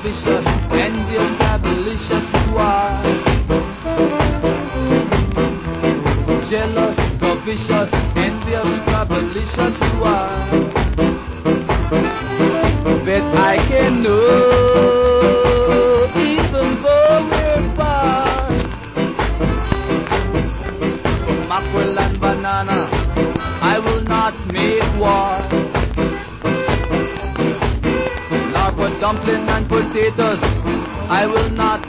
vicious, envious, cavalicious you are. Jealous, vicious, envious, cavalicious you are. But I can know, even though we're far from mackerel and banana, I will not make war. Nor for dumpling and potatoes, I will not